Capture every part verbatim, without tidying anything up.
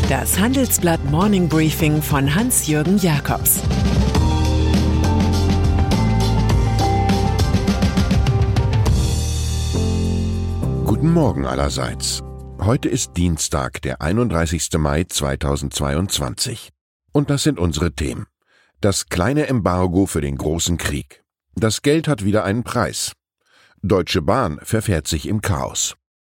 Das Handelsblatt Morning Briefing von Hans-Jürgen Jakobs. Guten Morgen allerseits. Heute ist Dienstag, der einunddreißigsten Mai zweitausendzweiundzwanzig. Und das sind unsere Themen. Das kleine Embargo für den großen Krieg. Das Geld hat wieder einen Preis. Deutsche Bahn verfährt sich im Chaos.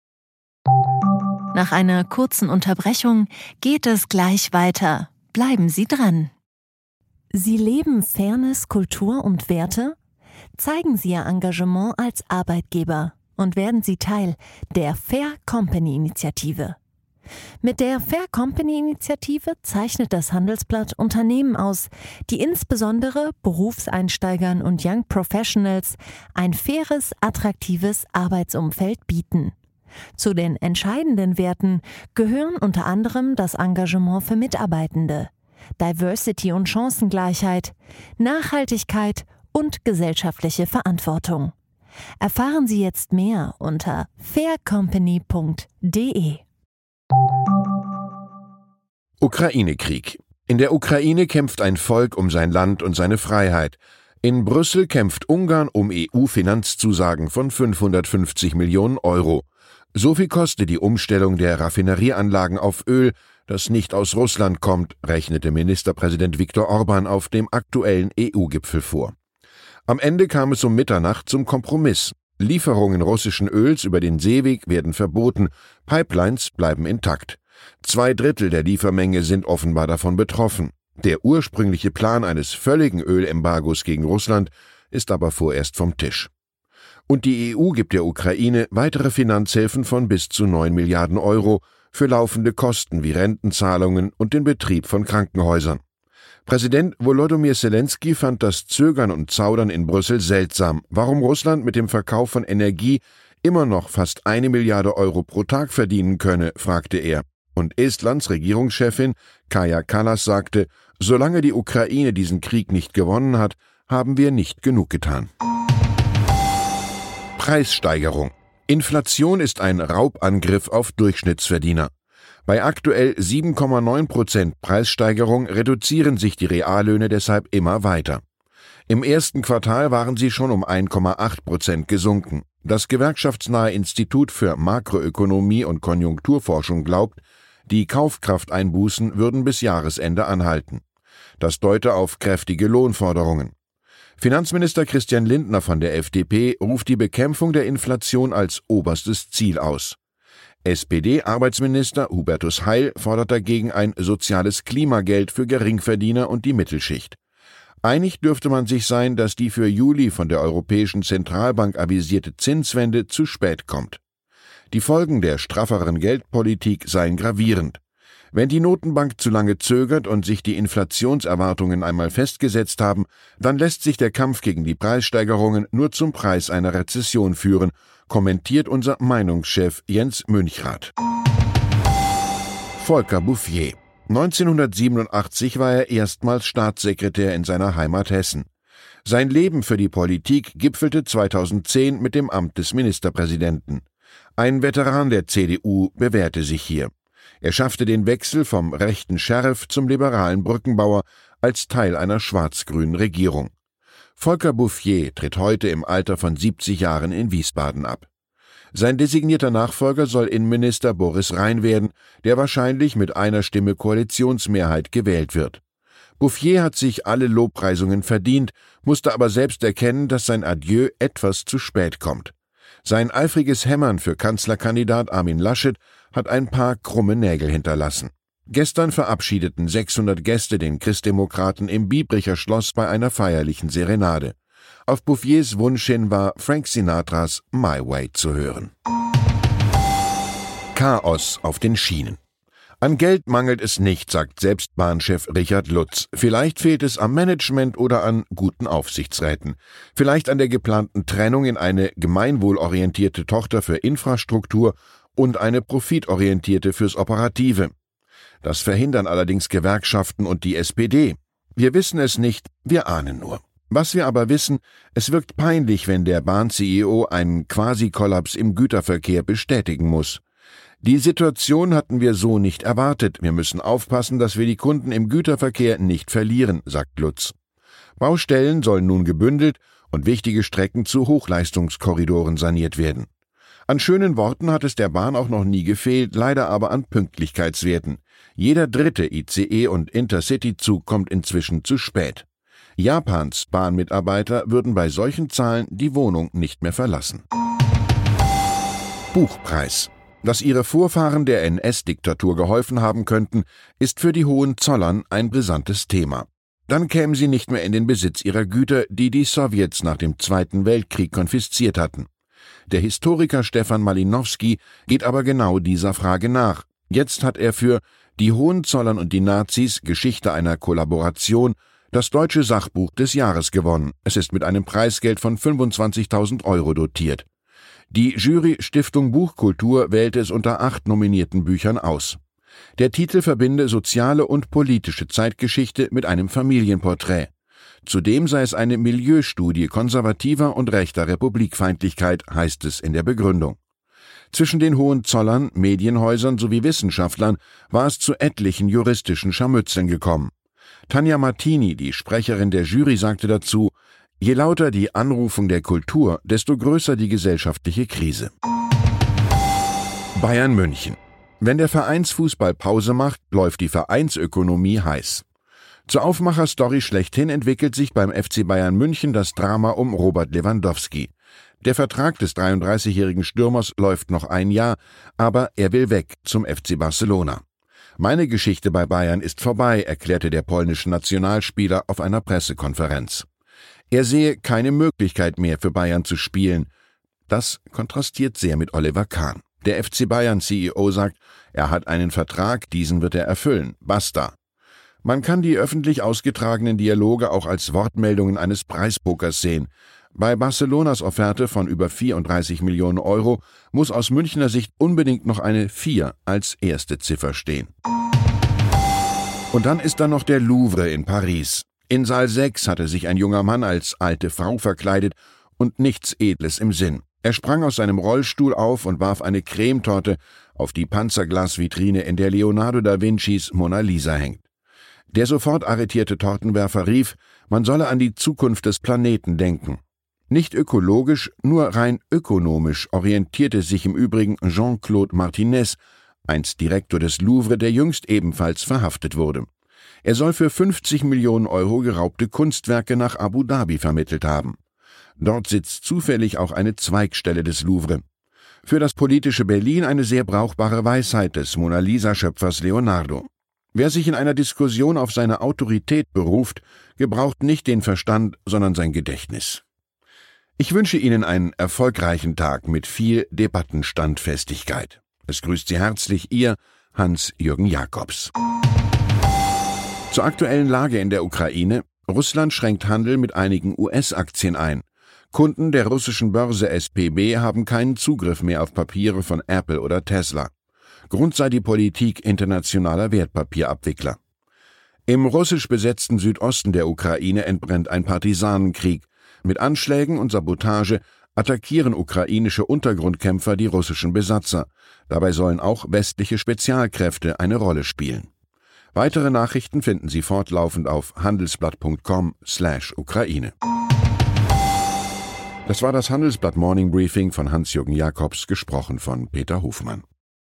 Nach einer kurzen Unterbrechung geht es gleich weiter. Bleiben Sie dran. Sie leben Fairness, Kultur und Werte? Zeigen Sie Ihr Engagement als Arbeitgeber und werden Sie Teil der Fair Company Initiative. Mit der Fair Company Initiative zeichnet das Handelsblatt Unternehmen aus, die insbesondere Berufseinsteigern und Young Professionals ein faires, attraktives Arbeitsumfeld bieten. Zu den entscheidenden Werten gehören unter anderem das Engagement für Mitarbeitende, Diversity und Chancengleichheit, Nachhaltigkeit und gesellschaftliche Verantwortung. Erfahren Sie jetzt mehr unter fair company punkt de. Ukraine-Krieg. In der Ukraine kämpft ein Volk um sein Land und seine Freiheit. In Brüssel kämpft Ungarn um E U-Finanzzusagen von fünfhundertfünfzig Millionen Euro. So viel kostet die Umstellung der Raffinerieanlagen auf Öl, das nicht aus Russland kommt, rechnete Ministerpräsident Viktor Orban auf dem aktuellen E U-Gipfel vor. Am Ende kam es um Mitternacht zum Kompromiss. Lieferungen russischen Öls über den Seeweg werden verboten, Pipelines bleiben intakt. Zwei Drittel der Liefermenge sind offenbar davon betroffen. Der ursprüngliche Plan eines völligen Ölembargos gegen Russland ist aber vorerst vom Tisch. Und die E U gibt der Ukraine weitere Finanzhilfen von bis zu neun Milliarden Euro für laufende Kosten wie Rentenzahlungen und den Betrieb von Krankenhäusern. Präsident Volodymyr Zelensky fand das Zögern und Zaudern in Brüssel seltsam, warum Russland mit dem Verkauf von Energie immer noch fast eine Milliarde Euro pro Tag verdienen könne, fragte er. Und Estlands Regierungschefin Kaja Kallas sagte, solange die Ukraine diesen Krieg nicht gewonnen hat, haben wir nicht genug getan. Preissteigerung. Inflation ist ein Raubangriff auf Durchschnittsverdiener. Bei aktuell sieben Komma neun Prozent Preissteigerung reduzieren sich die Reallöhne deshalb immer weiter. Im ersten Quartal waren sie schon um ein Komma acht Prozent gesunken. Das gewerkschaftsnahe Institut für Makroökonomie und Konjunkturforschung glaubt, die Kaufkrafteinbußen würden bis Jahresende anhalten. Das deute auf kräftige Lohnforderungen. Finanzminister Christian Lindner von der F D P ruft die Bekämpfung der Inflation als oberstes Ziel aus. S P D-Arbeitsminister Hubertus Heil fordert dagegen ein soziales Klimageld für Geringverdiener und die Mittelschicht. Einig dürfte man sich sein, dass die für Juli von der Europäischen Zentralbank avisierte Zinswende zu spät kommt. Die Folgen der strafferen Geldpolitik seien gravierend. Wenn die Notenbank zu lange zögert und sich die Inflationserwartungen einmal festgesetzt haben, dann lässt sich der Kampf gegen die Preissteigerungen nur zum Preis einer Rezession führen, kommentiert unser Meinungschef Jens Münchrath. Volker Bouffier. neunzehnhundertsiebenundachtzig war er erstmals Staatssekretär in seiner Heimat Hessen. Sein Leben für die Politik gipfelte zweitausendzehn mit dem Amt des Ministerpräsidenten. Ein Veteran der C D U bewährte sich hier. Er schaffte den Wechsel vom rechten Sheriff zum liberalen Brückenbauer als Teil einer schwarz-grünen Regierung. Volker Bouffier tritt heute im Alter von siebzig Jahren in Wiesbaden ab. Sein designierter Nachfolger soll Innenminister Boris Rhein werden, der wahrscheinlich mit einer Stimme Koalitionsmehrheit gewählt wird. Bouffier hat sich alle Lobpreisungen verdient, musste aber selbst erkennen, dass sein Adieu etwas zu spät kommt. Sein eifriges Hämmern für Kanzlerkandidat Armin Laschet hat ein paar krumme Nägel hinterlassen. Gestern verabschiedeten sechshundert Gäste den Christdemokraten im Biebricher Schloss bei einer feierlichen Serenade. Auf Bouffiers Wunsch hin war Frank Sinatras My Way zu hören. Chaos auf den Schienen. An Geld mangelt es nicht, sagt selbst Bahnchef Richard Lutz. Vielleicht fehlt es am Management oder an guten Aufsichtsräten. Vielleicht an der geplanten Trennung in eine gemeinwohlorientierte Tochter für Infrastruktur und eine profitorientierte fürs Operative. Das verhindern allerdings Gewerkschaften und die S P D. Wir wissen es nicht, wir ahnen nur. Was wir aber wissen, es wirkt peinlich, wenn der Bahn-C E O einen Quasi-Kollaps im Güterverkehr bestätigen muss. Die Situation hatten wir so nicht erwartet. Wir müssen aufpassen, dass wir die Kunden im Güterverkehr nicht verlieren, sagt Lutz. Baustellen sollen nun gebündelt und wichtige Strecken zu Hochleistungskorridoren saniert werden. An schönen Worten hat es der Bahn auch noch nie gefehlt, leider aber an Pünktlichkeitswerten. Jeder dritte I C E- und Intercity-Zug kommt inzwischen zu spät. Japans Bahnmitarbeiter würden bei solchen Zahlen die Wohnung nicht mehr verlassen. Buchpreis. Dass ihre Vorfahren der N S-Diktatur geholfen haben könnten, ist für die Hohenzollern ein brisantes Thema. Dann kämen sie nicht mehr in den Besitz ihrer Güter, die die Sowjets nach dem Zweiten Weltkrieg konfisziert hatten. Der Historiker Stefan Malinowski geht aber genau dieser Frage nach. Jetzt hat er für »Die Hohenzollern und die Nazis – Geschichte einer Kollaboration« das Deutsche Sachbuch des Jahres gewonnen. Es ist mit einem Preisgeld von fünfundzwanzigtausend Euro dotiert. Die Jury Stiftung Buchkultur wählte es unter acht nominierten Büchern aus. Der Titel verbinde soziale und politische Zeitgeschichte mit einem Familienporträt. Zudem sei es eine Milieustudie konservativer und rechter Republikfeindlichkeit, heißt es in der Begründung. Zwischen den Hohenzollern, Medienhäusern sowie Wissenschaftlern war es zu etlichen juristischen Scharmützeln gekommen. Tanja Martini, die Sprecherin der Jury, sagte dazu: Je lauter die Anrufung der Kultur, desto größer die gesellschaftliche Krise. Bayern München. Wenn der Vereinsfußball Pause macht, läuft die Vereinsökonomie heiß. Zur Aufmacherstory schlechthin entwickelt sich beim F C Bayern München das Drama um Robert Lewandowski. Der Vertrag des dreiunddreißigjährigen Stürmers läuft noch ein Jahr, aber er will weg zum F C Barcelona. Meine Geschichte bei Bayern ist vorbei, erklärte der polnische Nationalspieler auf einer Pressekonferenz. Er sehe keine Möglichkeit mehr für Bayern zu spielen. Das kontrastiert sehr mit Oliver Kahn. Der F C Bayern C E O sagt, er hat einen Vertrag, diesen wird er erfüllen. Basta. Man kann die öffentlich ausgetragenen Dialoge auch als Wortmeldungen eines Preispokers sehen. Bei Barcelonas Offerte von über vierunddreißig Millionen Euro muss aus Münchner Sicht unbedingt noch eine vier als erste Ziffer stehen. Und dann ist da noch der Louvre in Paris. In Saal sechs hatte sich ein junger Mann als alte Frau verkleidet und nichts Edles im Sinn. Er sprang aus seinem Rollstuhl auf und warf eine Cremetorte auf die Panzerglasvitrine, in der Leonardo da Vincis Mona Lisa hängt. Der sofort arretierte Tortenwerfer rief, man solle an die Zukunft des Planeten denken. Nicht ökologisch, nur rein ökonomisch orientierte sich im Übrigen Jean-Claude Martinez, einst Direktor des Louvre, der jüngst ebenfalls verhaftet wurde. Er soll für fünfzig Millionen Euro geraubte Kunstwerke nach Abu Dhabi vermittelt haben. Dort sitzt zufällig auch eine Zweigstelle des Louvre. Für das politische Berlin eine sehr brauchbare Weisheit des Mona Lisa-Schöpfers Leonardo. Wer sich in einer Diskussion auf seine Autorität beruft, gebraucht nicht den Verstand, sondern sein Gedächtnis. Ich wünsche Ihnen einen erfolgreichen Tag mit viel Debattenstandfestigkeit. Es grüßt Sie herzlich Ihr Hans-Jürgen Jakobs. Zur aktuellen Lage in der Ukraine. Russland schränkt Handel mit einigen U S-Aktien ein. Kunden der russischen Börse S P B haben keinen Zugriff mehr auf Papiere von Apple oder Tesla. Grund sei die Politik internationaler Wertpapierabwickler. Im russisch besetzten Südosten der Ukraine entbrennt ein Partisanenkrieg. Mit Anschlägen und Sabotage attackieren ukrainische Untergrundkämpfer die russischen Besatzer. Dabei sollen auch westliche Spezialkräfte eine Rolle spielen. Weitere Nachrichten finden Sie fortlaufend auf handelsblatt punkt com slash Ukraine. Das war das Handelsblatt Morning Briefing von Hans-Jürgen Jakobs, gesprochen von Peter Hofmann.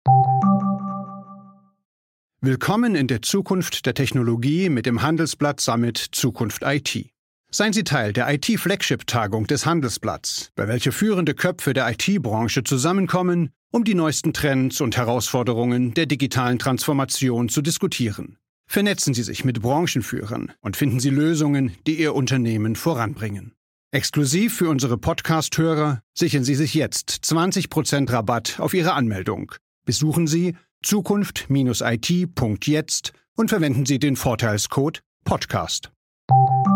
Willkommen in der Zukunft der Technologie mit dem Handelsblatt Summit Zukunft I T. Seien Sie Teil der I T-Flagship-Tagung des Handelsblatts, bei welcher führende Köpfe der I T-Branche zusammenkommen, um die neuesten Trends und Herausforderungen der digitalen Transformation zu diskutieren. Vernetzen Sie sich mit Branchenführern und finden Sie Lösungen, die Ihr Unternehmen voranbringen. Exklusiv für unsere Podcast-Hörer sichern Sie sich jetzt zwanzig Prozent Rabatt auf Ihre Anmeldung. Besuchen Sie zukunft Bindestrich I T Punkt jetzt und verwenden Sie den Vorteilscode Podcast.